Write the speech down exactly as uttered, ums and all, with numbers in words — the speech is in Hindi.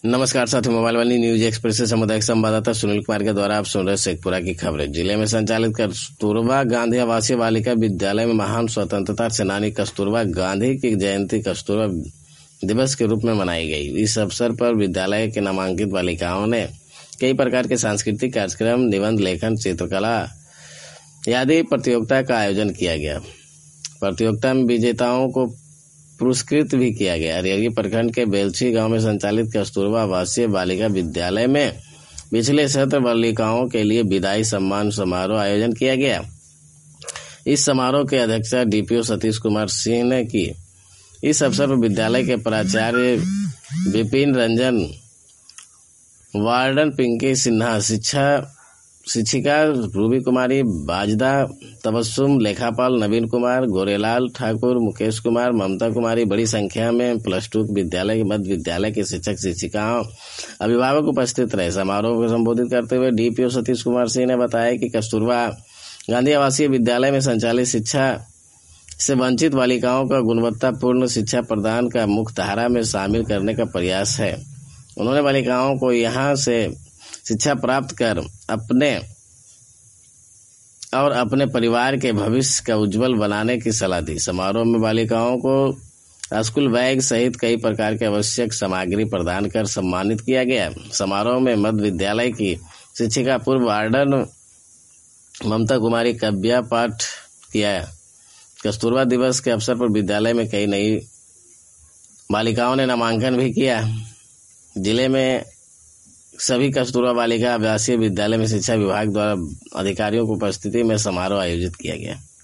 नमस्कार साथियों, मोबाइल वाली न्यूज एक्सप्रेस से सामुदायिक संवाददाता सुनील कुमार के द्वारा आप सुन रहे शेखपुरा की खबरें। जिले में संचालित कस्तूरबा गांधी आवासीय बालिका विद्यालय में महान स्वतंत्रता सेनानी कस्तूरबा गांधी की जयंती कस्तूरबा दिवस के रूप में मनाई गई। इस अवसर पर विद्यालय के नामांकित बालिकाओं ने कई प्रकार के सांस्कृतिक कार्यक्रम, निबंध लेखन, चित्रकला आदि प्रतियोगिता का आयोजन किया गया। प्रतियोगिता में विजेताओं को पुरस्कृत भी किया गया। अरियरी प्रखंड के बेलछी गांव में संचालित कस्तूरबा आवासीय बालिका विद्यालय में पिछले सत्र बालिकाओं के लिए विदाई सम्मान समारोह आयोजन किया गया। इस समारोह के अध्यक्षता डीपीओ सतीश कुमार सिंह ने की। इस अवसर पर विद्यालय के प्राचार्य विपिन रंजन, वार्डन पिंकी सिन्हा, शिक्षा शिक्षिका रूबी कुमारी बाजदा, तबस्सुम, लेखापाल नवीन कुमार, गोरेलाल ठाकुर, मुकेश कुमार, ममता कुमारी बड़ी संख्या में प्लस टू विद्यालय के मध्य विद्यालय के शिक्षक शिक्षिकाओं अभिभावक उपस्थित रहे। समारोह को संबोधित करते हुए डीपीओ सतीश कुमार सिंह ने बताया कि कस्तूरबा गांधी आवासीय विद्यालय में संचालित शिक्षा से वंचित बालिकाओं का गुणवत्तापूर्ण शिक्षा प्रदान का मुख्य धारा में शामिल करने का प्रयास है। उन्होंने बालिकाओं को यहाँ से शिक्षा प्राप्त कर अपने और अपने परिवार के भविष्य का उज्जवल बनाने की सलाह दी। समारोह में बालिकाओं को स्कूल बैग सहित कई प्रकार के आवश्यक सामग्री प्रदान कर सम्मानित किया गया। समारोह में मध्य विद्यालय की शिक्षिका पूर्व वार्डन ममता कुमारी काव्य पाठ किया। कस्तूरबा दिवस के अवसर पर विद्यालय में कई नई बालिकाओं ने नामांकन भी किया। जिले में सभी कस्तूरबा बालिका आवासीय विद्यालय में शिक्षा विभाग द्वारा अधिकारियों की उपस्थिति में समारोह आयोजित किया गया।